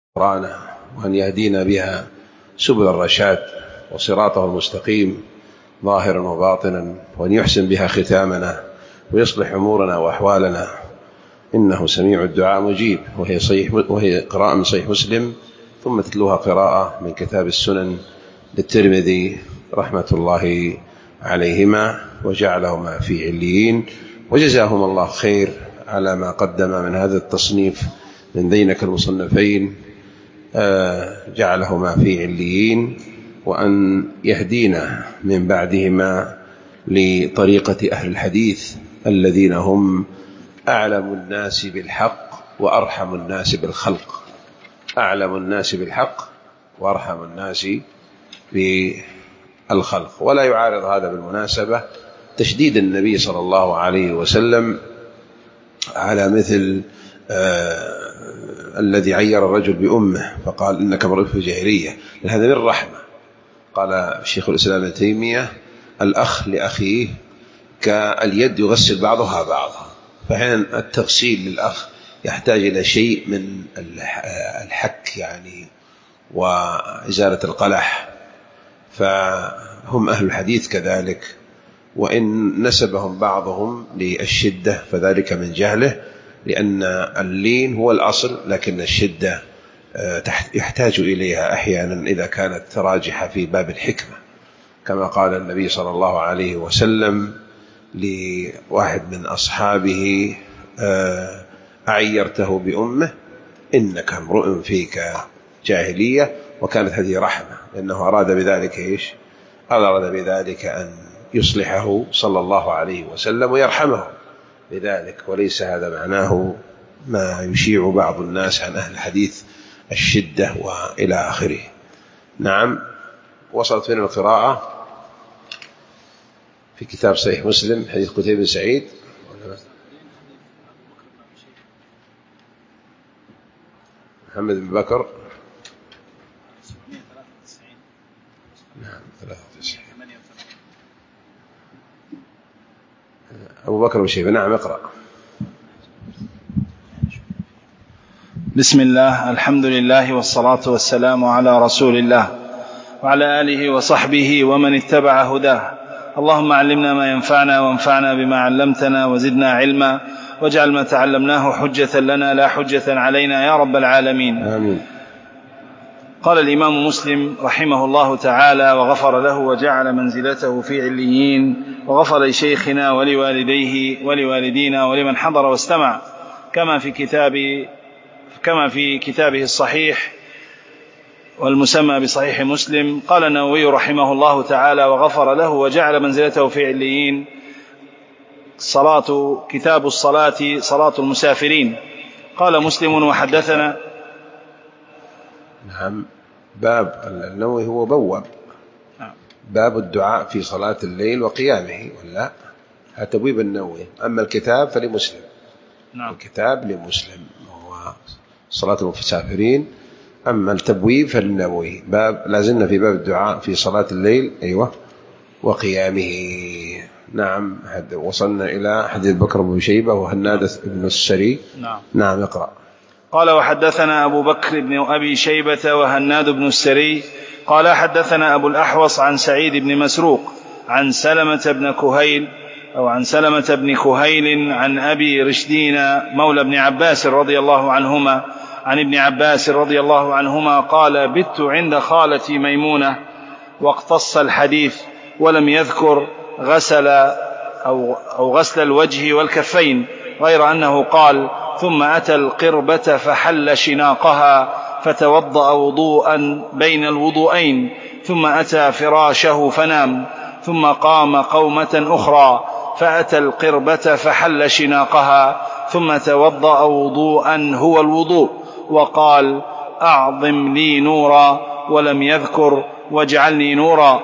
قرآنه، وأن يهدينا بها سبل الرشاد وصراطه المستقيم ظاهرا وباطنا، وأن يحسن بها ختامنا ويصلح أمورنا وأحوالنا، إنه سميع الدعاء مجيب. وهي قراءة من صحيح مسلم، ثم تتلوها قراءة من كتاب السنن للترمذي رحمة الله عليهما وجعلهما في عليين، وجزاهم الله خير على ما قدم من هذا التصنيف من ذينك المصنفين، جعلهما في عليين، وأن يهدينا من بعدهما لطريقة أهل الحديث الذين هم أعلم الناس بالحق وأرحم الناس بالخلق، أعلم الناس بالحق وأرحم الناس بالخلق. ولا يعارض هذا بالمناسبة تشديد النبي صلى الله عليه وسلم على مثل الذي عير الرجل بأمه فقال إنك امرؤ في جاهلية، هذا من الرحمة. قال الشيخ الإسلام ابن تيمية: الأخ لأخيه كاليد يغسل بعضها بعضا. فحين التغسيل للأخ يحتاج إلى شيء من الحك يعني وإزالة القلح، فهم أهل الحديث كذلك، وإن نسبهم بعضهم للشدة فذلك من جهله، لأن اللين هو الأصل، لكن الشدة يحتاج إليها أحيانا إذا كانت راجحة في باب الحكمة، كما قال النبي صلى الله عليه وسلم لواحد من أصحابه: أعيرته بأمه إنك امرؤ فيك جاهلية. وكانت هذه رحمة، لأنه أراد بذلك إيش؟ أراد بذلك أن يصلحه صلى الله عليه وسلم ويرحمه بذلك، وليس هذا معناه ما يشيع بعض الناس عن أهل الحديث الشدة وإلى آخره. نعم. وصلت من القراءة في كتاب صحيح مسلم حديث قتيبة بن سعيد. محمد بن بكر. نعم 93. أبو بكر وشيبة. نعم اقرأ. بسم الله، الحمد لله والصلاة والسلام على رسول الله وعلى آله وصحبه ومن اتبع هداه. اللهم علمنا ما ينفعنا وانفعنا بما علمتنا وزدنا علما، واجعل ما تعلمناه حجة لنا لا حجة علينا يا رب العالمين. آمين. قال الإمام مسلم رحمه الله تعالى وغفر له وجعل منزلته في عليين، وغفر لشيخنا ولوالديه ولوالدينا ولمن حضر واستمع، كما في كتابه الصحيح والمسمى بصحيح مسلم. قال النووي رحمه الله تعالى وغفر له وجعل منزلته في عليين: كتاب الصلاة صلاة المسافرين. قال مسلم وحدثنا. نعم. باب النووي هو بواب باب الدعاء في صلاة الليل وقيامه، ولا تبويب النووي. أما الكتاب فلمسلم. نعم. الكتاب لمسلم هو صلاة المسافرين، أما التبويب فللنووي. باب لازلنا في باب الدعاء في صلاة الليل. أيوة. وقيامه. نعم. وصلنا إلى حديث بكر بن شيبة وهناد بن السري. نعم اقرأ. قال وحدثنا أبو بكر بن أبي شيبة وهناد بن السري قال حدثنا أبو الأحوص عن سعيد بن مسروق عن سلمة بن كهيل عن أبي رشدين مولى ابن عباس رضي الله عنهما عن ابن عباس رضي الله عنهما قال: بت عند خالتي ميمونة، واقتص الحديث ولم يذكر غسل الوجه والكفين، غير أنه قال: ثم أتى القربة فحل شناقها فتوضأ وضوءا بين الوضوءين، ثم أتى فراشه فنام، ثم قام قومة أخرى فأتى القربة فحل شناقها، ثم توضأ وضوءا هو الوضوء، وقال: أعظم لي نورا، ولم يذكر واجعلني نورا.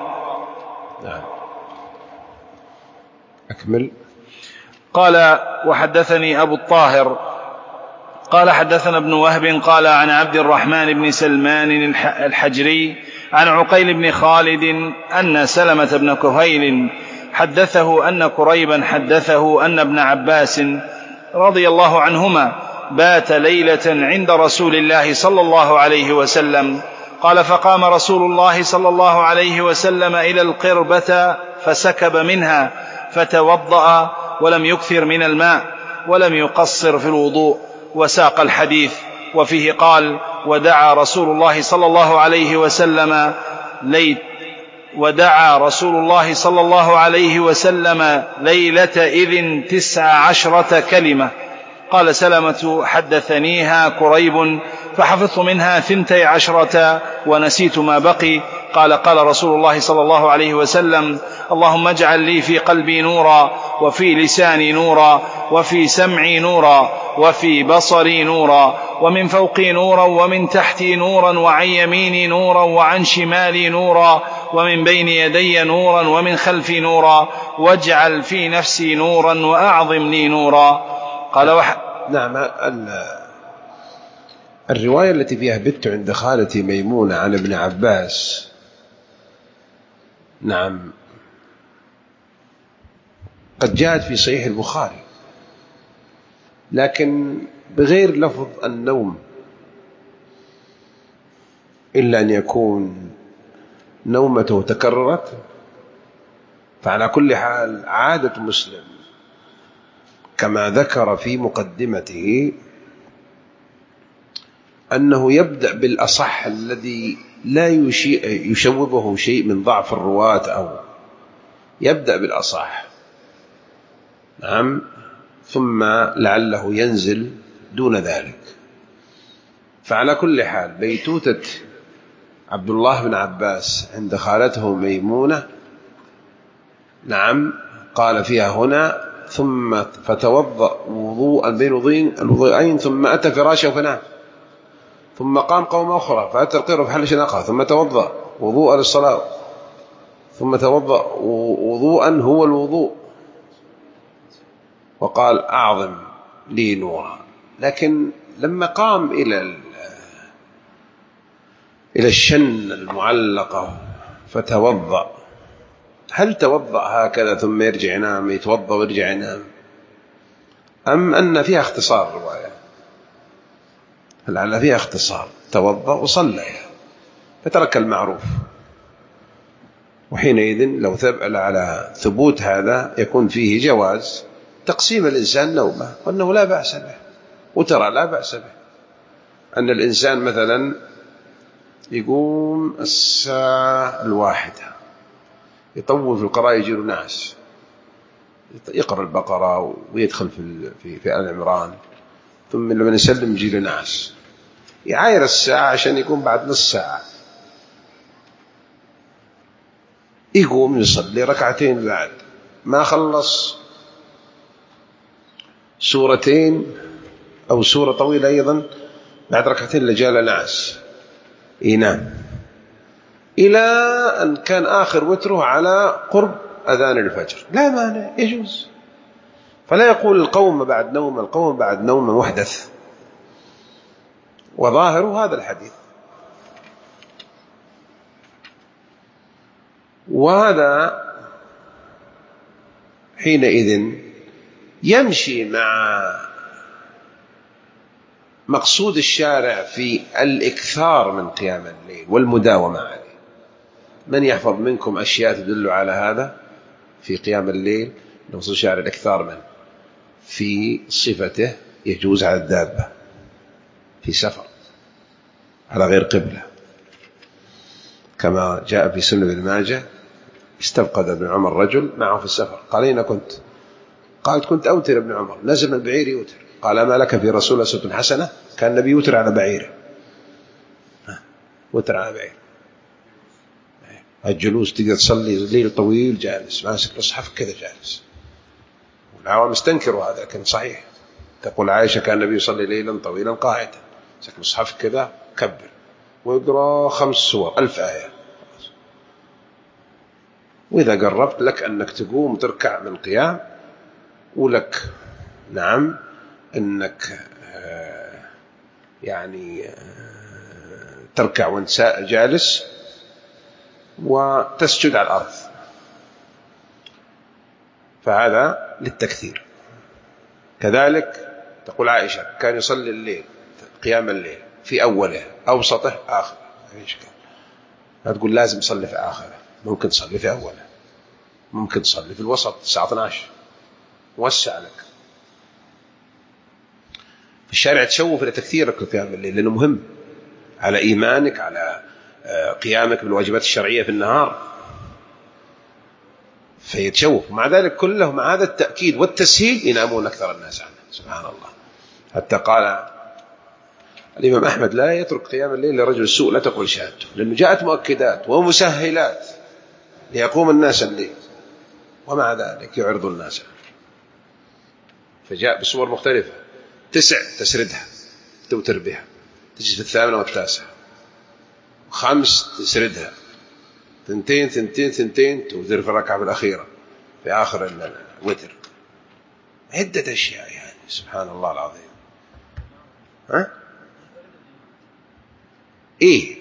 أكمل. قال وحدثني أبو الطاهر قال حدثنا ابن وهب قال عن عبد الرحمن بن سلمان الحجري عن عقيل بن خالد أن سلمة بن كهيل حدثه أن كريبا حدثه أن ابن عباس رضي الله عنهما بات ليلة عند رسول الله صلى الله عليه وسلم. قال: فقام رسول الله صلى الله عليه وسلم إلى القربة فسكب منها فتوضأ ولم يكثر من الماء ولم يقصر في الوضوء. وساق الحديث وفيه قال: ودعا رسول الله صلى الله عليه وسلم ليلة إذن 19 كلمة. قال سلمة: حدثنيها كريب فحفظت منها 12 ونسيت ما بقي. قال: قال رسول الله صلى الله عليه وسلم: اللهم اجعل لي في قلبي نورا، وفي لساني نورا، وفي سمعي نورا، وفي بصري نورا، ومن فوقي نورا، ومن تحتي نورا، وعن يميني نورا، وعن شمالي نورا، ومن بين يدي نورا، ومن خلفي نورا، واجعل في نفسي نورا، وأعظم لي نورا. قال نعم. الرواية التي فيها بت عند خالتي ميمونة عن ابن عباس، نعم، قد جاءت في صحيح البخاري لكن بغير لفظ النوم، إلا أن يكون نومته تكررت. فعلى كل حال عادة مسلم كما ذكر في مقدمته أنه يبدأ بالأصح الذي لا يشوبه شيء من ضعف الرواة، أو يبدأ بالأصح، نعم، ثم لعله ينزل دون ذلك. فعلى كل حال بيتوتة عبد الله بن عباس عند خالته ميمونة، نعم، قال فيها هنا: ثم فتوضأ وضوءا بين الوضوءين، ثم أتى فراشه فنام، ثم قام قوم أخرى فأتى القرب فحل شناقه، ثم توضأ وضوءا للصلاة، ثم توضأ وضوءا هو الوضوء، وقال: أعظم لي نورا. لكن لما قام إلى الشن المعلقة فتوضأ، هل توضأ هكذا ثم يرجع ينام، يتوضأ ويرجع ينام، أم أن فيها اختصار الرواية؟ لعل فيها اختصار، توضأ وصلى فترك المعروف. وحينئذ لو ثبت على ثبوت هذا يكون فيه جواز تقسيم الإنسان نومه، وأنه لا بأس به، وترى لا بأس به أن الإنسان مثلا يقوم 1:00 يطول في القراءة، يجي له ناس يقرأ البقرة ويدخل في آل عمران، ثم لما يسلم يجي له ناس يعاير الساعة عشان يقوم بعد نص ساعة، يقوم يصلي ركعتين بعد ما خلص سورتين أو سورة طويلة أيضا، بعد ركعتين لجال ناس ينام، إلى أن كان آخر وتره على قرب أذان الفجر. لا مانع، يجوز. فلا يقول القوم بعد نوم، القوم بعد نوم محدث، وظاهر هذا الحديث. وهذا حينئذ يمشي مع مقصود الشارع في الإكثار من قيام الليل والمداومة عليه. من يحفظ منكم أشياء تدل على هذا في قيام الليل؟ مقصود الشارع الإكثار من في صفته يجوز على الدابة، في سفر، على غير قبلة، كما جاء في سنة ابن ماجه: استفقد ابن عمر رجل معه في السفر، قال: أين كنت؟ قالت: كنت أوتر ابن عمر، نزل من بعير يوتر. قال: ما لك في رسول الله أسوة حسنة؟ كان النبي يوتر على بعيره، وتر على بعير. الجلوس تقدر تصلي ليل طويل جالس ماسك المصحف كذا جالس، والعوام استنكروا هذا، لكن صحيح. تقول عائشة: كان النبي يصلي ليلا طويلا قاعدا، ماسك المصحف كذا كبر ويقرأ 5 سور 1000 آية. وإذا قربت لك أنك تقوم وتركع من قيام، ولك نعم أنك يعني تركع وانت جالس وتسجد على الأرض، فهذا للتكثير. كذلك تقول عائشة كان يصلي الليل قيام الليل في أوله أوسطه آخره، ما في إشكال. لا تقول لازم تصلي في آخره، ممكن تصلي في أوله، ممكن تصلي في الوسط الساعة 12، موسع لك. في الشارع تشوف لتكثيرك لقيام الليل لأنه مهم على إيمانك، على قيامك بالواجبات الشرعية في النهار، فيتشوف. مع ذلك كله مع هذا التأكيد والتسهيل ينامون أكثر الناس عنه، سبحان الله. حتى قال الإمام أحمد لا يترك قيام الليل لرجل السوء لا تقبل شهادته، لأنه جاءت مؤكدات ومسهلات ليقوم الناس الليل، ومع ذلك يعرض الناس. فجاء بصور مختلفة، 9 تسردها توتر بها، تجي في 8 و9، 5 تسردها، 2 توتر في الركعة الأخيرة في آخر الوتر. عدة أشياء يعني سبحان الله العظيم. إيه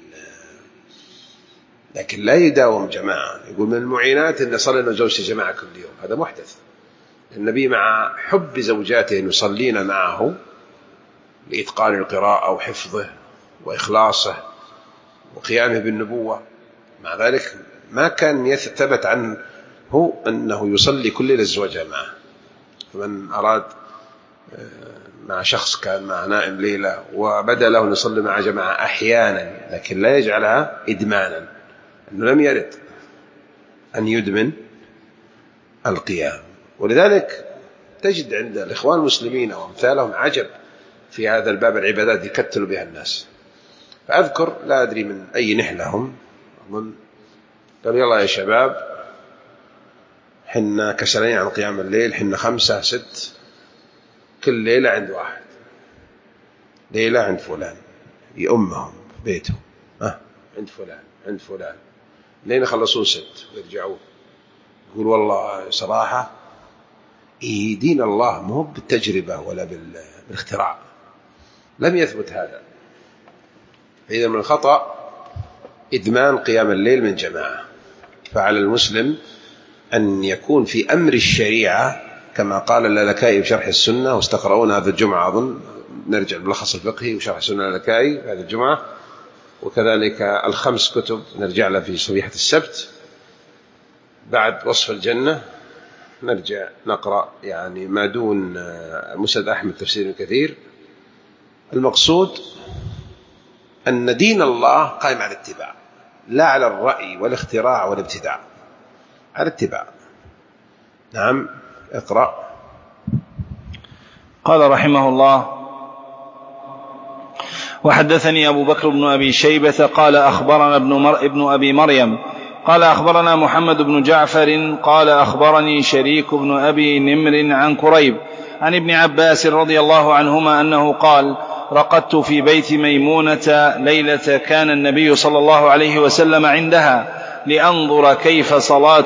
لكن لا يداوم جماعة. يقول من المعينات أن يصلي زوجته جماعة كل يوم، هذا محدث. النبي مع حب زوجاته أن يصلين معه لإتقان القراءة وحفظه وإخلاصه وقيامه بالنبوة، مع ذلك ما كان يثبت عنه أنه يصلي كل ليلة الزوجة معه. فمن أراد مع شخص كان مع نائم ليلة وبدأ له أن يصلي مع جماعة أحيانا، لكن لا يجعلها إدمانا، أنه لم يرد أن يدمن القيام. ولذلك تجد عند الإخوان المسلمين وأمثالهم عجب في هذا الباب، العبادات يكتلوا بها الناس. فأذكر لا أدري من أي نحلة هم، قالوا يلا يا شباب حنا كسلين عن قيام الليل، حنا 5 6 كل ليلة عند واحد، ليلة عند فلان يأمهم في بيته، عند فلان لين يخلصون 6 ويرجعون. يقول والله صراحة دين الله مو بالتجربة ولا بالاختراع، لم يثبت هذا. فإذا من الخطأ إدمان قيام الليل من جماعة. فعلى المسلم أن يكون في أمر الشريعة كما قال اللالكائي في شرح السنة، واستقرؤون هذا الجمعة أظن، نرجع الملخص الفقهي وشرح السنة اللالكائي هذا الجمعة، وكذلك 5 كتب نرجع له في صبيحة السبت. بعد وصف الجنة نرجع نقرأ يعني ما دون مسند أحمد تفسير كثير. المقصود أن دين الله قائم على الاتباع، لا على الرأي والاختراع والابتداع، على الاتباع. نعم اقرأ. قال رحمه الله: وحدثني أبو بكر بن أبي شيبة قال أخبرنا ابن أبي مريم قال أخبرنا محمد بن جعفر قال أخبرني شريك بن أبي نمر عن كريب عن ابن عباس رضي الله عنهما أنه قال: رقدت في بيت ميمونة ليلة كان النبي صلى الله عليه وسلم عندها لأنظر كيف صلاة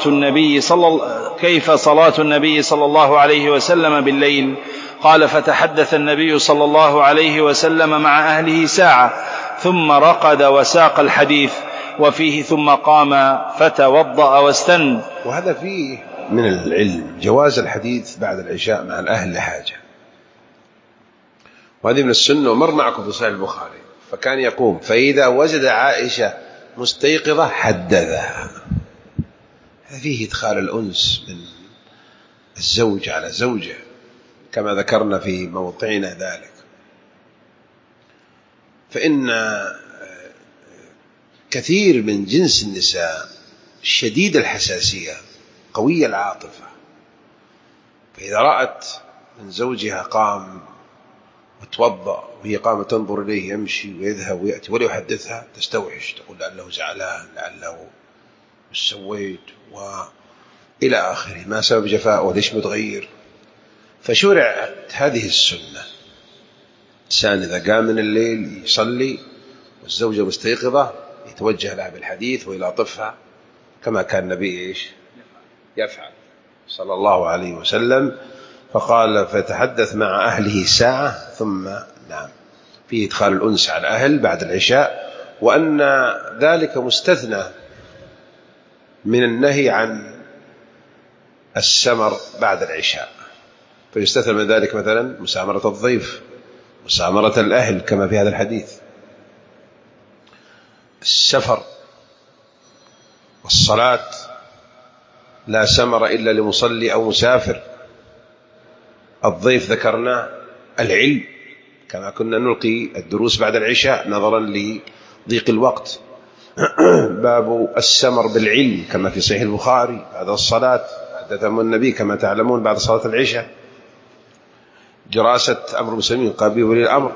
النبي صلى الله عليه وسلم بالليل. قال: فتحدث النبي صلى الله عليه وسلم مع أهله ساعة ثم رقد وساق الحديث وفيه ثم قام فتوضأ واستن. وهذا فيه من العلم جواز الحديث بعد العشاء مع الأهل لحاجة، وهذه من السنة. ومر معكم في صحيح البخاري، فكان يقوم فإذا وجد عائشة مستيقظة حدثها. فيه إدخال الأنس من الزوج على زوجه كما ذكرنا في موضعنا ذلك. فإن كثير من جنس النساء شديد الحساسية قوية العاطفة، فإذا رأت من زوجها قام وتوضأ وهي قامت تنظر إليه يمشي ويذهب ويأتي ولا يحدثها تستوحش، تقول لعله زعلان، لعله مش سويت وإلى آخره، ما سبب جفاء وليش متغير. فشرعت هذه السنة، الإنسان إذا قام من الليل يصلي والزوجة مستيقظة يتوجه لها بالحديث ويلاطفها كما كان النبي يفعل صلى الله عليه وسلم. فقال: فتحدث مع أهله ساعة ثم نام. فيه إدخال الأنس على الأهل بعد العشاء، وأن ذلك مستثنى من النهي عن السمر بعد العشاء، فيستثنى من ذلك مثلا مسامرة الضيف، مسامرة الأهل كما في هذا الحديث، السفر، والصلاة لا سمر إلا لمصلي أو مسافر. الضيف ذكرنا، العلم كما كنا نلقي الدروس بعد العشاء نظرا لضيق الوقت. باب السمر بالعلم كما في صحيح البخاري بعد الصلاة، حدثهم النبي كما تعلمون بعد صلاة العشاء. دراسة أمر المسلمين قال ولي الأمر،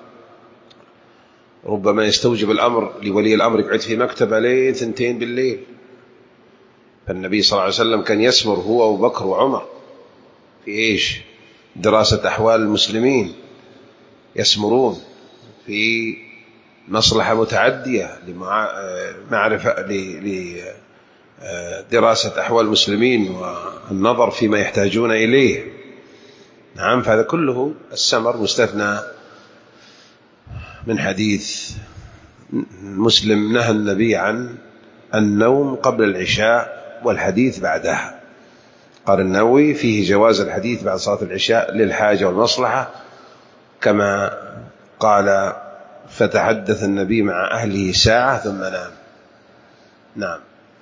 ربما يستوجب الأمر لولي الأمر يقعد في مكتبة لين 2 بالليل، فالنبي صلى الله عليه وسلم كان يسمر هو وأبو بكر وعمر في إيش؟ دراسة أحوال المسلمين، يسمرون في مصلحة متعدية لدراسة أحوال المسلمين والنظر فيما يحتاجون إليه. نعم، فهذا كله السمر مستثنى من حديث مسلم نهى النبي عن النوم قبل العشاء والحديث بعدها. قال النووي فيه جواز الحديث بعد صلاة العشاء للحاجة والمصلحة، كما قال فتحدث النبي مع أهله ساعة ثم نام. نعم.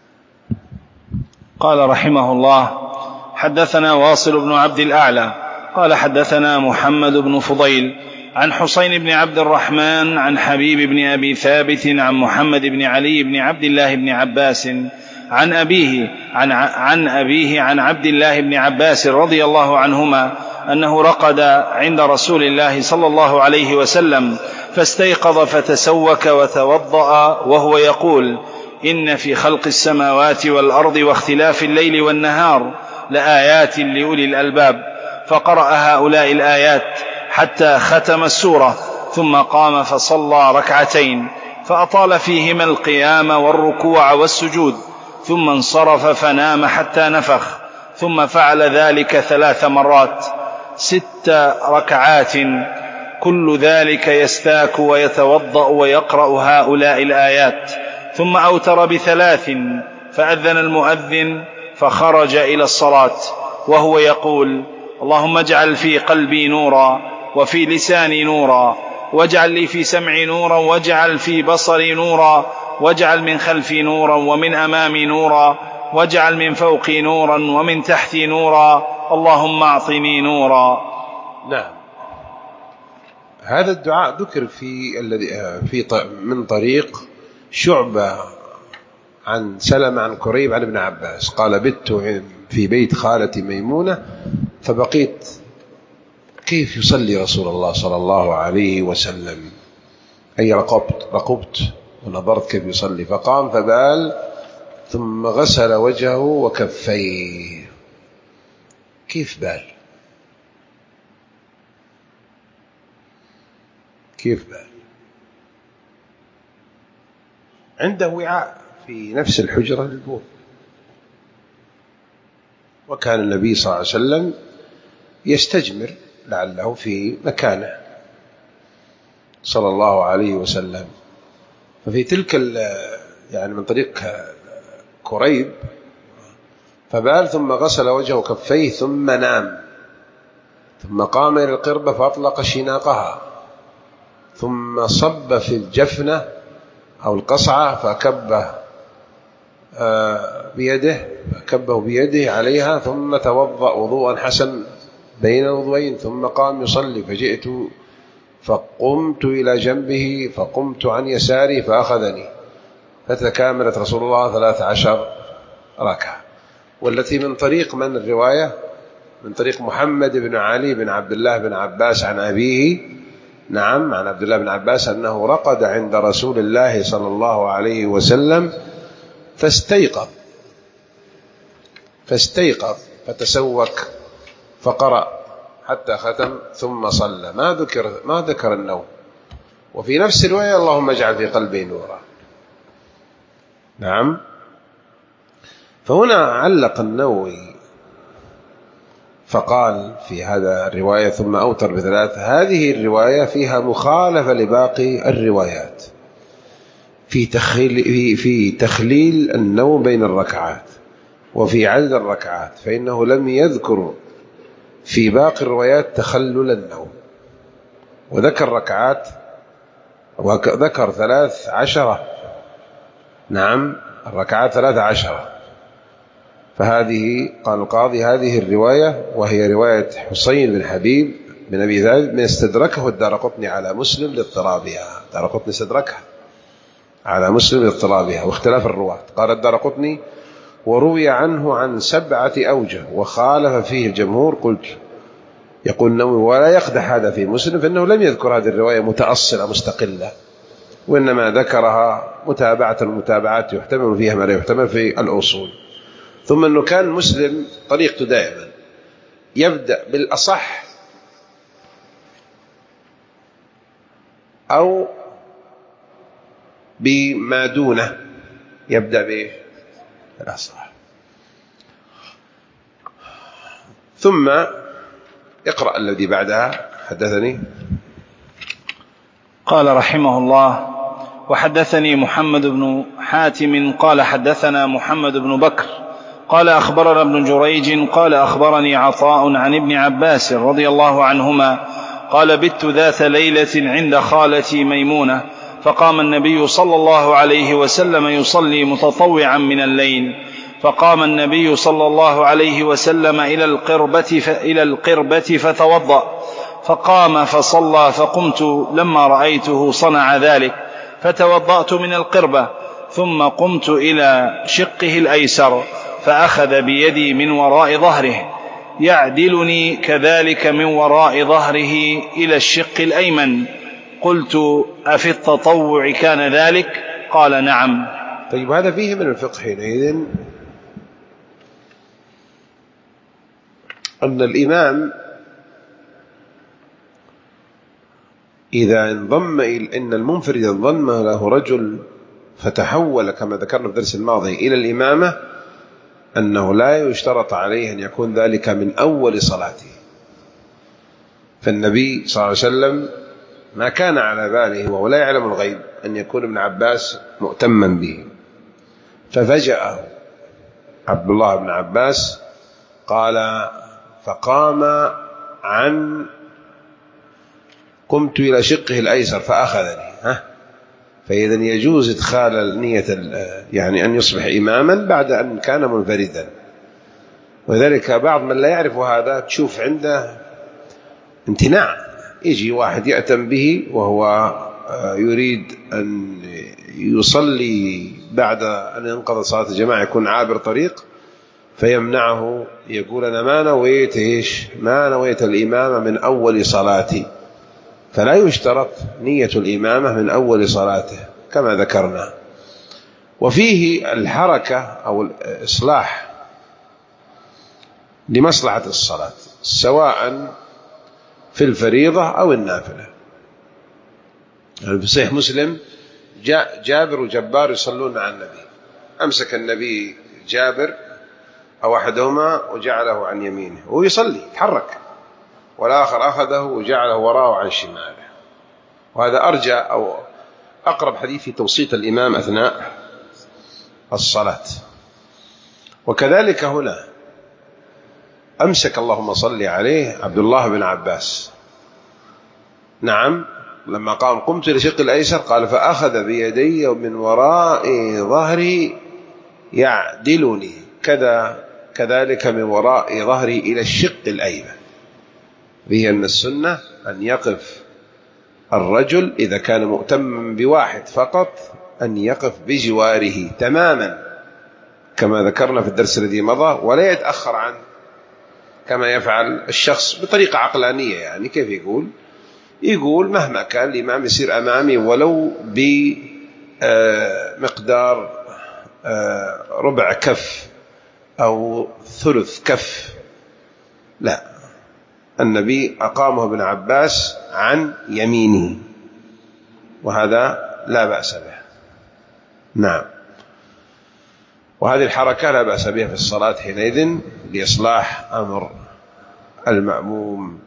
قال رحمه الله: حدثنا واصل بن عبد الأعلى قال حدثنا محمد بن فضيل عن حسين بن عبد الرحمن عن حبيب بن أبي ثابت عن محمد بن علي بن عبد الله بن عباس عن أبيه عن عبد الله بن عباس رضي الله عنهما أنه رقد عند رسول الله صلى الله عليه وسلم فاستيقظ فتسوك وتوضأ وهو يقول: إن في خلق السماوات والأرض واختلاف الليل والنهار لآيات لأولي الألباب، فقرأ هؤلاء الآيات حتى ختم السورة، ثم قام فصلى ركعتين فأطال فيهما القيام والركوع والسجود، ثم انصرف فنام حتى نفخ، ثم فعل ذلك 3 مرات 6 ركعات، كل ذلك يستاك ويتوضأ ويقرأ هؤلاء الآيات، ثم أوتر ب3 فأذن المؤذن فخرج إلى الصلاة وهو يقول: اللهم اجعل في قلبي نورا وفي لساني نورا، واجعل لي في سمعي نورا، واجعل في بصري نورا، واجعل من خلفي نورا ومن أمامي نورا، واجعل من فوقي نورا ومن تحتي نورا، اللهم أعطني نورا. نعم. هذا الدعاء ذكر من طريق شعبة عن سلمة عن كريب عن ابن عباس قال: بت في بيت خالتي ميمونة فبقيت كيف يصلي رسول الله صلى الله عليه وسلم، أي رقبت ونظرت كيف يصلي، فقام فبال ثم غسل وجهه وكفيه. كيف بال؟ عنده وعاء في نفس الحجرة للبول، وكان النبي صلى الله عليه وسلم يستجمر لعله في مكانه صلى الله عليه وسلم. ففي تلك يعني من طريق كريب فبال ثم غسل وجهه وكفيه ثم نام، ثم قام إلى القربة فأطلق شناقها، ثم صب في الجفنة أو القصعة فكبه بيده عليها، ثم توضأ وضوءا حسن بين الوضوئين، ثم قام يصلي، فجئت فقمت إلى جنبه فقمت عن يساري فأخذني، فتكاملت رسول الله 13 ركعة. والتي من طريق من الرواية؟ من طريق محمد بن علي بن عبد الله بن عباس عن أبيه، نعم، عن عبد الله بن عباس أنه رقد عند رسول الله صلى الله عليه وسلم فاستيقظ فتسوك فقرأ حتى ختم ثم صلى، ما ذكر النوم. وفي نفس الرواية: اللهم اجعل في قلبي نورا. نعم. فهنا علق النووي فقال في هذا الرواية: ثم أوتر ب3. هذه الرواية فيها مخالفة لباقي الروايات في تخليل النوم بين الركعات وفي عدد الركعات، فإنه لم يذكر في باقي الروايات تخلل النوم، وذكر ركعات وذكر 13. نعم، الركعات 13. فهذه قال القاضي هذه الرواية وهي رواية حسين بن حبيب بن أبي ذئب من استدركه الدارقطني على مسلم لاضطرابها. الدارقطني استدركها على مسلم لاضطرابها واختلاف الرواة. قال الدارقطني: وروي عنه عن 7 أوجه وخالف فيه الجمهور. قلت: يقول النووي: ولا يقدح هذا في مسلم، فإنه لم يذكر هذه الرواية متأصلة مستقلة، وإنما ذكرها متابعة المتابعات يحتمل فيها ما لا يحتمل في الأصول. ثم أنه كان مسلم طريقته دائما يبدأ بالأصح أو بما دونه، يبدأ بالأصح ثم اقرأ الذي بعدها. حدثني. قال رحمه الله: وحدثني محمد بن حاتم قال حدثنا محمد بن بكر قال أخبرنا ابن جريج قال أخبرني عطاء عن ابن عباس رضي الله عنهما قال: بت ذات ليلة عند خالتي ميمونة، فقام النبي صلى الله عليه وسلم يصلي متطوعا من الليل، فقام النبي صلى الله عليه وسلم إلى القربة فتوضأ، فقام فصلى، فقمت لما رأيته صنع ذلك فتوضأت من القربة، ثم قمت إلى شقه الأيسر فأخذ بيدي من وراء ظهره يعدلني كذلك من وراء ظهره إلى الشق الأيمن. قلت: أفي التطوع كان ذلك؟ قال: نعم. طيب، هذا فيه من الفقه حينئذ أن الإمام إذا انضم إن المنفرد انضم له رجل فتحول كما ذكرنا في الدرس الماضي إلى الإمامة، أنه لا يشترط عليه أن يكون ذلك من أول صلاته. فالنبي صلى الله عليه وسلم ما كان على باله وهو لا يعلم الغيب أن يكون ابن عباس مؤتما به، ففجأه عبد الله بن عباس قال: فقام قمت إلى شقه الأيسر فأخذني. فإذا يجوز إدخال النية يعني أن يصبح إماما بعد أن كان منفردا. وذلك بعض من لا يعرف هذا تشوف عنده امتناع، يجي واحد يأتم به وهو يريد أن يصلي بعد أن ينقضي صلاة الجماعة، يكون عابر طريق فيمنعه، يقول: أنا ما نويت الإمامة من أول صلاتي. فلا يشترط نية الإمامة من أول صلاته كما ذكرنا. وفيه الحركة أو الإصلاح لمصلحة الصلاة سواء في الفريضة أو النافلة. في صحيح مسلم جابر وجبار يصلون مع النبي، أمسك النبي جابر أو أحدهما وجعله عن يمينه ويصلي يتحرك، والآخر أخذه وجعله وراءه عن شماله. وهذا أرجى أو أقرب حديث في توسيط الإمام أثناء الصلاة. وكذلك هنا أمسك اللهم صل عليه عبد الله بن عباس. نعم، لما قمت إلى شق الأيسر قال: فأخذ بيدي من وراء ظهري يعدلني كذلك من وراء ظهري إلى الشق الأيمن. به أن السنة أن يقف الرجل إذا كان مؤتما بواحد فقط أن يقف بجواره تماما كما ذكرنا في الدرس الذي مضى، ولا يتأخر عنه كما يفعل الشخص بطريقة عقلانية. يعني كيف يقول مهما كان الإمام يصير أمامي ولو بمقدار ربع كف أو ثلث كف، لا، النبي أقامه ابن عباس عن يمينه، وهذا لا بأس به. نعم، وهذه الحركة لا بأس بها في الصلاة حينئذ لإصلاح أمر المأموم.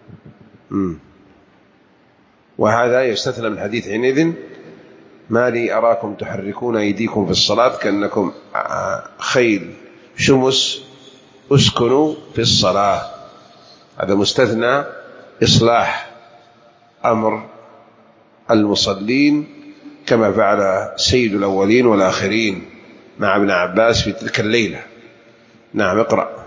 وهذا يستثنى من الحديث حينئذ: ما لي أراكم تحركون أيديكم في الصلاة كأنكم خيل شمس اسكنوا في الصلاة. هذا مستثنى إصلاح أمر المصلين كما فعل سيد الأولين والآخرين مع ابن عباس في تلك الليلة. نعم اقرأ.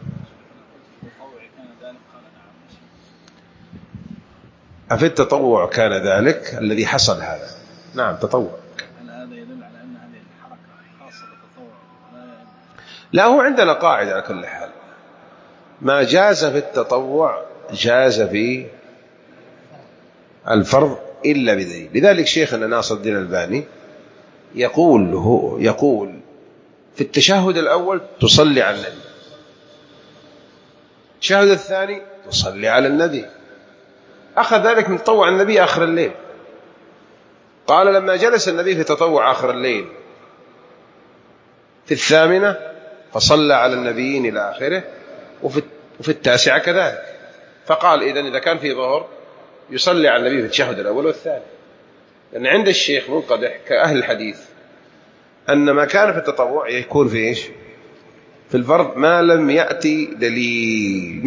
أفي التطوع كان ذلك الذي حصل هذا؟ نعم تطوع. هذا يدل على أن هذه الحركة خاصة بالتطوع؟ لا، هو عندنا قاعدة على كل حال، ما جاز في التطوع جاز في الفرض إلا بدليل. لذلك شيخنا ناصر الدين الألباني يقول في التشهد الأول تصلي على النبي، التشهد الثاني تصلي على النبي، أخذ ذلك من تطوع النبي آخر الليل. قال لما جلس النبي في تطوع آخر الليل في 8 فصلى على النبيين إلى آخره، وفي 9 كذلك. فقال إذا كان في ظهر يصلي على النبي في التشهد الأول والثاني، لأن عند الشيخ منقدح كأهل الحديث أن ما كان في التطوع يكون في إيش؟ في الفرض ما لم يأتي دليل.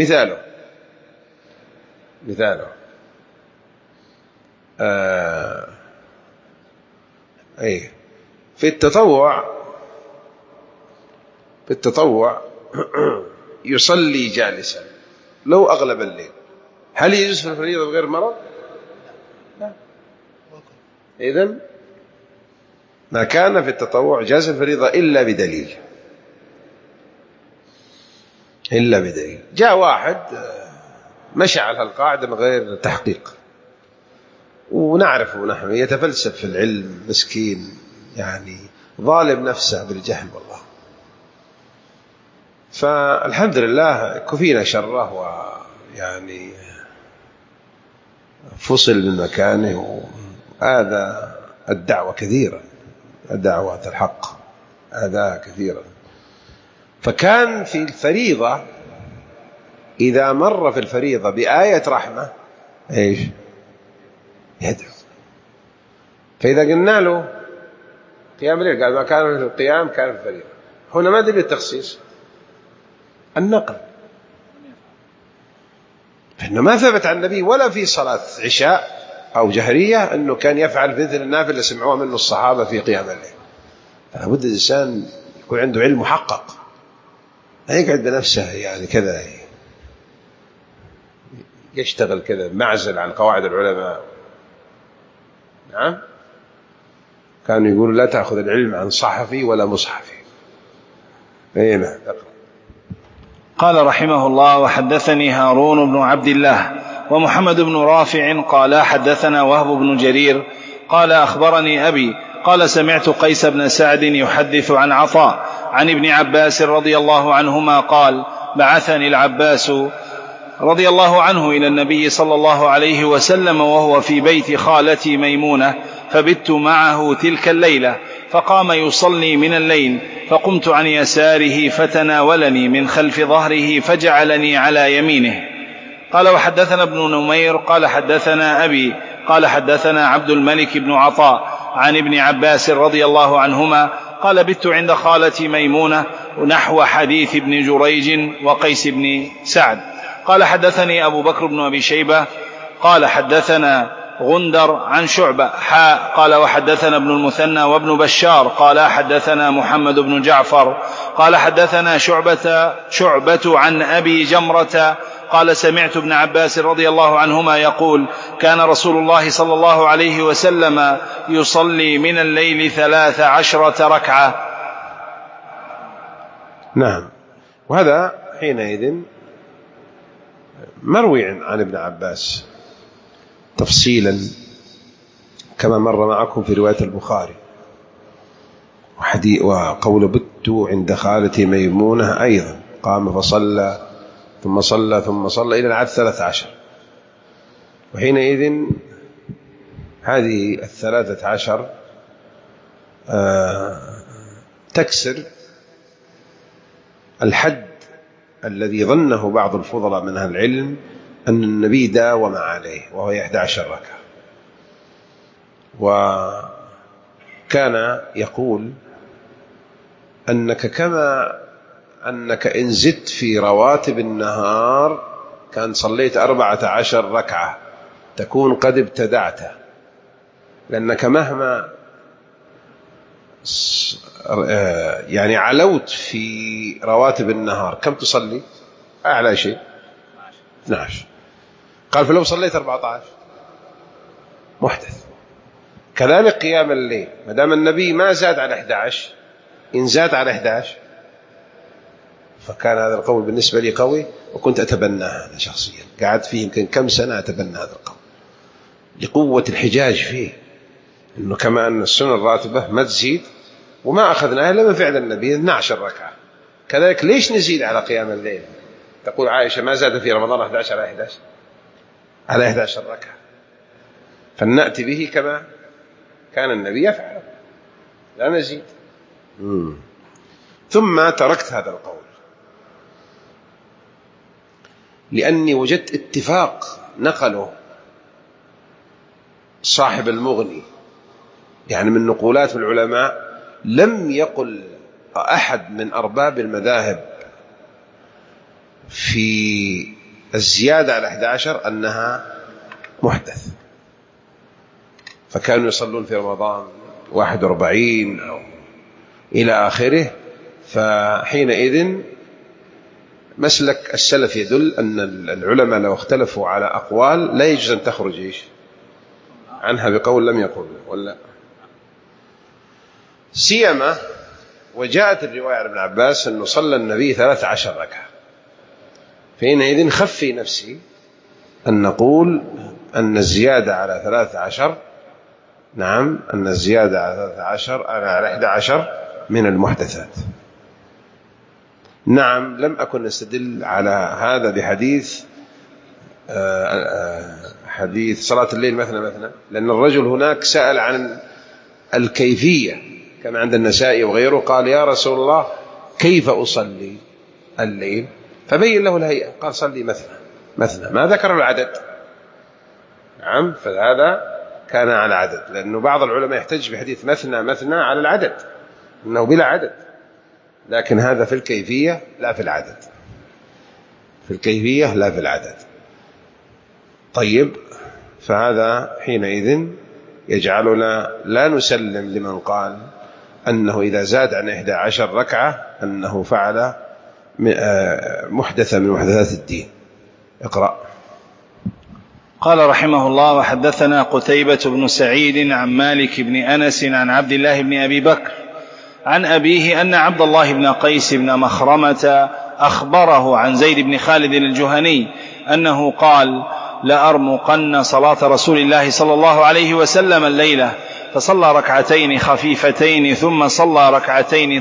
مثاله في التطوع يصلي جالسا لو أغلب الليل، هل يجوز في الفريضة بغير مرض؟ لا. إذن ما كان في التطوع جاز الفريضة إلا بدليل. جاء واحد مشى على القاعدة من غير تحقيق، ونعرفه نحن يتفلسف في العلم مسكين، يعني ظالم نفسه بالجهل والله. فالحمد لله كفينا شره، ويعني فصل من مكانه. هذا الدعوة كثيرا، الدعوة الحق هذا كثيرا. فكان في الفريضة إذا مر في الفريضة بآية رحمة إيش يدعو. فإذا قلنا له قيام الليل قال ما كان في القيام كان في الفريضة. هنا ما دليل التخصيص؟ النقل، فإنه ما ثبت عن النبي ولا في صلاة عشاء أو جهرية أنه كان يفعل مثل النافلة اللي سمعوها منه الصحابة في قيام الليل. فلابد الإنسان يكون عنده علم محقق، لا يقعد بنفسه يعني كذا يشتغل كذا معزل عن قواعد العلماء. نعم، كانوا يقولوا لا تأخذ العلم عن صحفي ولا مصحفي. نعم. قال رحمه الله: وحدثني هارون بن عبد الله ومحمد بن رافع قال حدثنا وهب بن جرير قال أخبرني أبي قال سمعت قيس بن سعد يحدث عن عطاء عن ابن عباس رضي الله عنهما قال: بعثني العباس رضي الله عنه إلى النبي صلى الله عليه وسلم وهو في بيت خالتي ميمونة، فبت معه تلك الليلة، فقام يصلي من الليل، فقمت عن يساره فتناولني من خلف ظهره فجعلني على يمينه. قال وحدثنا ابن نمير قال حدثنا أبي قال حدثنا عبد الملك بن عطاء عن ابن عباس رضي الله عنهما قال: بت عند خالتي ميمونة نحو حديث ابن جريج وقيس بن سعد. قال حدثني أبو بكر بن أبي شيبة قال حدثنا غندر عن شعبة قال وحدثنا ابن المثنى وابن بشار قال حدثنا محمد بن جعفر قال حدثنا شعبة عن أبي جمرة قال سمعت ابن عباس رضي الله عنهما يقول: كان رسول الله صلى الله عليه وسلم يصلي من الليل 13 ركعة. نعم. وهذا حينئذ مروي عن ابن عباس تفصيلا كما مر معكم في رواية البخاري، وقول بت عند خالتي ميمونة أيضا قام فصلى ثم صلى إلى العدد 13. وحينئذ هذه 13 تكسر الحد الذي ظنه بعض الفضلاء من أهل العلم أن النبي داوم عليه وهو 11 ركعة. وكان يقول أنك كما أنك إن زدت في رواتب النهار كان صليت 14 ركعة تكون قد ابتدعت، لأنك مهما يعني علوت في رواتب النهار كم تصلي؟ أعلى شيء 12. قال فلو صليت 14 محدث. كذلك قيام الليل، ما دام النبي ما زاد على 11، إن زاد على 11 فكان هذا القول بالنسبة لي قوي، وكنت أتبناه أنا شخصيا، قعدت فيه يمكن كم سنة أتبنى هذا القول لقوة الحجاج فيه، إنه كما أن السنة الراتبة ما تزيد، وما أخذناها إلا من فعل النبي 12 ركعة. كذلك ليش نزيد على قيام الليل؟ تقول عائشة ما زاد في رمضان 11 على 11 على 11 ركعة، فلنأتي به كما كان النبي يفعله، لا نزيد. ثم تركت هذا القول لأني وجدت اتفاق نقله صاحب المغني، يعني من نقولات العلماء لم يقل أحد من أرباب المذاهب في الزيادة على 11 أنها محدث، فكانوا يصلون في رمضان 41 أو إلى آخره. فحينئذ مسلك السلف يدل أن العلماء لو اختلفوا على أقوال لا يجوز أن تخرج عنها بقول لم يقل ولا سيما. وجاءت الرواية عن ابن عباس أنه صلى النبي 13 ركعة، فحينئذ خفي نفسي أن نقول أن الزيادة على 13 نعم أن الزيادة على 13 على 11 من المحدثات. نعم لم أكن أستدل على هذا بحديث حديث صلاة الليل مثنى، لأن الرجل هناك سأل عن الكيفية كما عند النسائي وغيره، قال يا رسول الله كيف أصلي الليل؟ فبين له الهيئة، قال صلي مثنى، ما ذكر العدد. نعم فهذا كان على عدد، لأنه بعض العلماء يحتج بحديث مثنى على العدد إنه بلا عدد، لكن هذا في الكيفية لا في العدد، في الكيفية لا في العدد. طيب فهذا حينئذ يجعلنا لا نسلم لمن قال أنه إذا زاد عن 11 ركعة أنه فعل محدثة من محدثات الدين. اقرأ. قال رحمه الله: وحدثنا قتيبة بن سعيد عن مالك بن أنس عن عبد الله بن أبي بكر عن أبيه أن عبد الله بن قيس بن مخرمة أخبره عن زيد بن خالد الجهني أنه قال: لأرمقن صلاة رسول الله صلى الله عليه وسلم الليلة، فصلى ركعتين خفيفتين ثم صلى ركعتين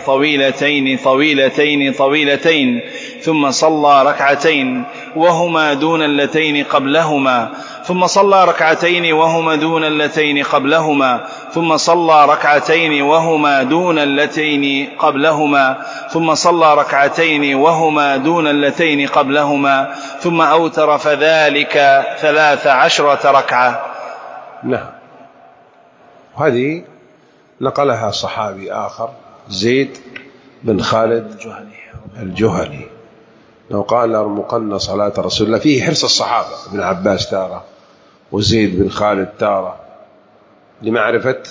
طويلتين ثم صلى ركعتين وهما دون اللتين قبلهما ثم صلى ركعتين وهما دون اللتين قبلهما ثم صلى ركعتين وهما دون اللتين قبلهما ثم صلى ركعتين وهما دون اللتين قبلهما ثم أوتر، فذلك 13 ركعة. نعم. هذه نقلها صحابي آخر زيد بن خالد الجهني، لو قال أرمقن صلاة رسول الله، فيه حرص الصحابة، ابن عباس تارة وزيد بن خالد تارة، لمعرفة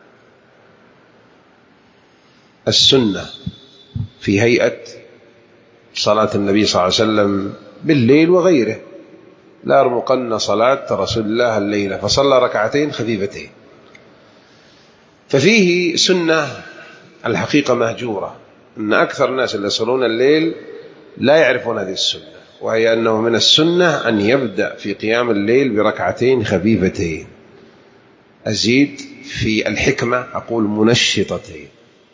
السنة في هيئة صلاة النبي صلى الله عليه وسلم بالليل وغيره. لا أرمقن صلاة رسول الله الليلة، فصلى ركعتين خفيفتين. ففيه سنة الحقيقة مهجورة، أن أكثر الناس اللي يصلون الليل لا يعرفون هذه السنة، وهي أنه من السنة أن يبدأ في قيام الليل بركعتين خفيفتين. أزيد في الحكمة أقول منشطتين،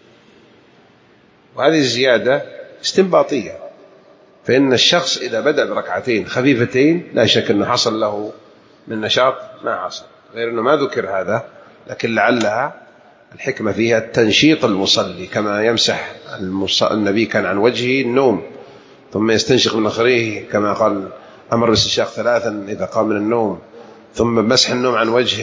وهذه الزيادة استنباطية، فإن الشخص إذا بدأ بركعتين خفيفتين لا شك أنه حصل له من نشاط ما حصل، غير أنه ما ذكر هذا، لكن لعلها الحكمة فيها تنشيط المصلي، كما يمسح النبي كان عن وجهه النوم ثم يستنشق من نخريه، كما قال أمر بالاستنشاق 3 إذا قام من النوم، ثم مسح النوم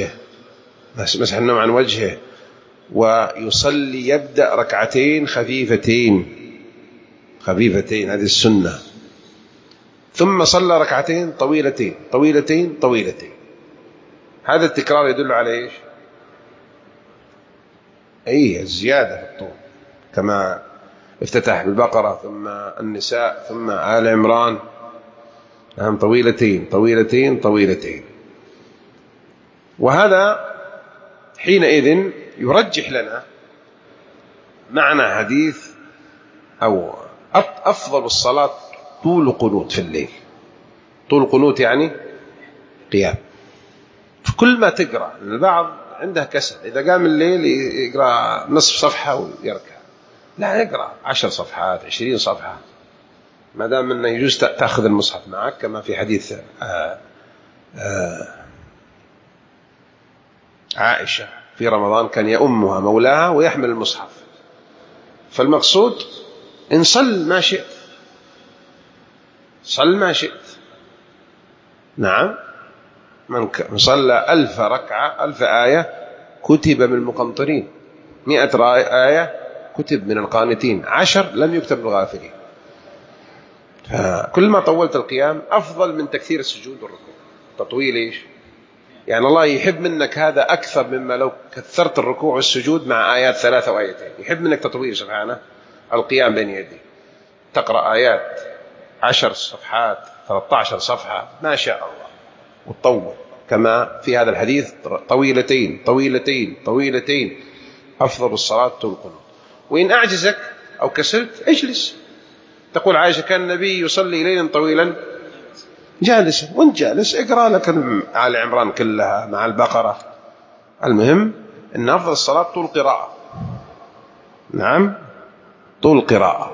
عن وجهه ويصلي يبدأ ركعتين خفيفتين، هذه السنة. ثم صلى ركعتين طويلتين طويلتين طويلتين. هذا التكرار يدل على إيش؟ الزيادة في الطول، كما افتتح بالبقرة ثم النساء ثم آل عمران، طويلتين طويلتين طويلتين. وهذا حينئذ يرجح لنا معنى حديث أو أفضل الصلاة طول قنوت في الليل. طول قنوت يعني قيام. كل ما تقرأ، البعض عنده كسل، إذا قام الليل يقرأ نصف صفحة ويركع، لا، يقرأ 10 صفحات 20 صفحة، ما دام أنه يجوز تأخذ المصحف معك، كما في حديث عائشة في رمضان كان يؤمها مولاها ويحمل المصحف. فالمقصود إن صل ما شئت، صل ما شئت. نعم، من صلى 1000 ركعة 1000 آية كتب من المقنطرين، 100 آية كتب من القانتين، 10 لم يكتب من الغافلين. فكل ما طولت القيام أفضل من تكثير السجود والركوع. تطويل إيش؟ يعني الله يحب منك هذا أكثر مما لو كثرت الركوع والسجود مع آيات 3 وآيتين. يحب منك تطويل سبحانه القيام بين يديه، تقرأ آيات 10 صفحات 13 صفحة ما شاء الله، وتطول كما في هذا الحديث طويلتين طويلتين طويلتين. أفضل الصلاة طول القنوت. وإن أعجزك أو كسلت اجلس. تقول عائشة كان النبي يصلي ليلا طويلا جالسا، وانت جالس اقرأ لك آل عمران كلها مع البقرة. المهم أن أفضل الصلاة طول قراءة. نعم، طول قراءة.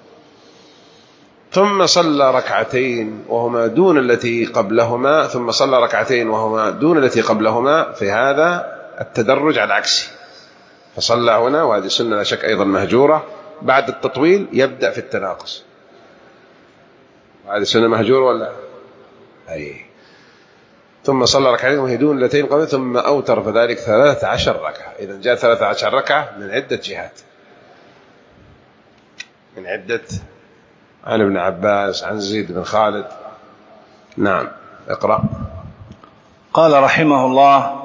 ثم صلى ركعتين وهما دون التي قبلهما، ثم صلى ركعتين وهما دون التي قبلهما. في هذا التدرج على العكس، فصلى هنا، وهذه سنة لا شك أيضا مهجورة، بعد التطويل يبدأ في التناقص. هذه سنة مهجورة ولا؟ ثم صلى ركعتين وهي دون التين قبل، ثم أوتر فذلك 13 ركعة. إذن جاء 13 ركعة من عدة جهات، من عدة، عن ابن عباس، عن زيد بن خالد. نعم، اقرأ. قال رحمه الله: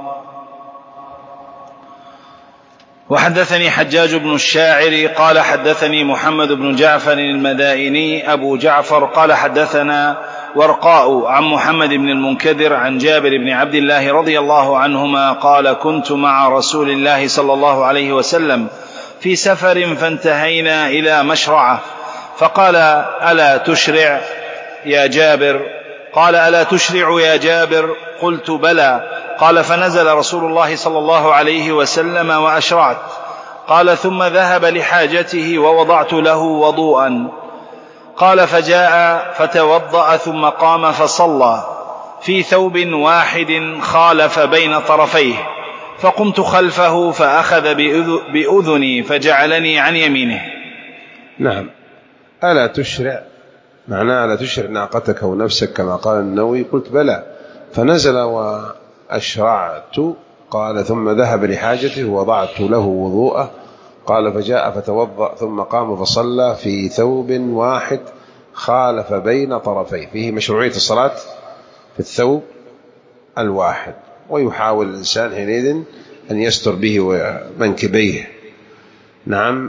وحدثني حجاج بن الشاعر قال حدثني محمد بن جعفر المدائني أبو جعفر قال حدثنا ورقاء عن محمد بن المنكدر عن جابر بن عبد الله رضي الله عنهما قال: كنت مع رسول الله صلى الله عليه وسلم في سفر فانتهينا إلى مشرعة، فقال: ألا تشرع يا جابر؟ قال: ألا تشرع يا جابر؟ قلت: بلى. قال: فنزل رسول الله صلى الله عليه وسلم وأشرعت. قال: ثم ذهب لحاجته ووضعت له وضوءا. قال: فجاء فتوضأ ثم قام فصلى في ثوب واحد خالف بين طرفيه، فقمت خلفه فأخذ بأذني فجعلني عن يمينه. نعم، ألا تشرع معناه ألا تشرع ناقتك ونفسك كما قال النووي. قلت: بلى. فنزل وأشرعت. قال: ثم ذهب لحاجته ووضعت له وضوءه. قال: فجاء فتوضأ ثم قام فصلى في ثوب واحد خالف بين طرفيه. فيه مشروعية الصلاة في الثوب الواحد، ويحاول الإنسان حينئذ أن يستر به ومنكبيه. نعم.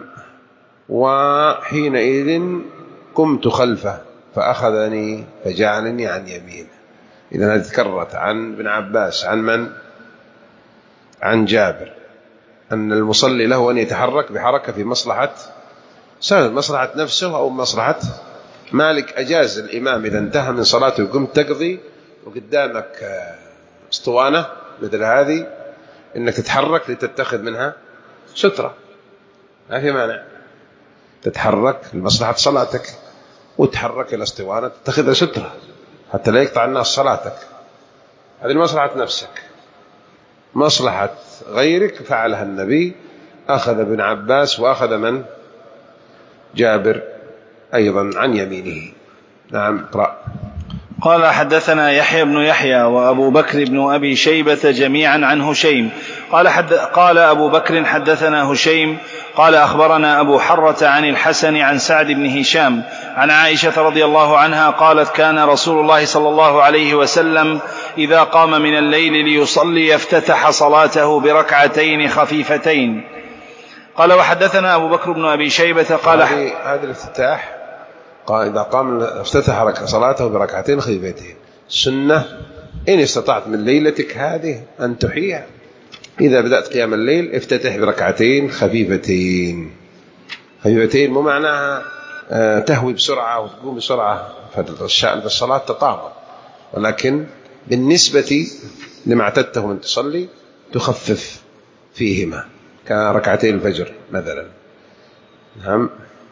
وحينئذ قمت خلفه فأخذني فجعلني عن يمينه. إذن هذه تكررت عن ابن عباس. عن من؟ عن جابر، أن المصلي له أن يتحرك بحركة في مصلحة نفسه أو مصلحة مالك. أجاز الإمام إذا انتهى من صلاته وقمت تقضي وقدامك اسطوانة مثل هذه إنك تتحرك لتتخذ منها سترة، ما في مانع. تتحرك لمصلحة صلاتك وتحرك إلى اسطوانة تتخذها سترة حتى لا يقطع الناس صلاتك. هذه مصلحة نفسك. مصلحة غيرك فعلها النبي، أخذ ابن عباس وأخذ من؟ جابر أيضا عن يمينه. نعم، اقرأ. قال حدثنا يحيى بن يحيى وأبو بكر بن أبي شيبة جميعا عن هشيم قال أبو بكر حدثنا هشيم قال أخبرنا أبو حرة عن الحسن عن سعد بن هشام عن عائشة رضي الله عنها قالت كان رسول الله صلى الله عليه وسلم إذا قام من الليل ليصلي افتتح صلاته بركعتين خفيفتين. قال وحدثنا أبو بكر بن أبي شيبة قال هذا الافتتاح قال إذا قام افتتح صلاته بركعتين خفيفتين سنة إن استطعت من ليلتك هذه أن تحييها. إذا بدأت قيام الليل افتتح بركعتين خفيفتين. خفيفتين مو معناها تهوي بسرعة وتقوم بسرعة، فالشأن في الصلاة تطامن، ولكن بالنسبة لما اعتدته من تصلي تخفف فيهما كركعتين الفجر مثلا. نعم.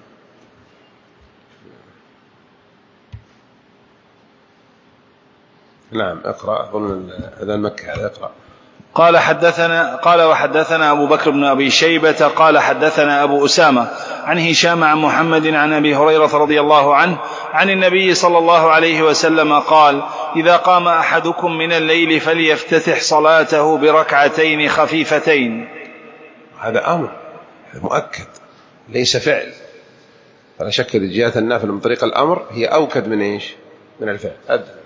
نعم اقرأ. أظن هذا المكة هذا اقرأ. قال وحدثنا أبو بكر بن أبي شيبة قال حدثنا أبو أسامة عن هشام عن محمد عن أبي هريرة رضي الله عنه عن النبي صلى الله عليه وسلم قال إذا قام أحدكم من الليل فليفتتح صلاته بركعتين خفيفتين. هذا أمر مؤكد ليس فعل، فلا شك إن جهة النافل من طريق الأمر هي أوكد من إيش؟ من الفعل.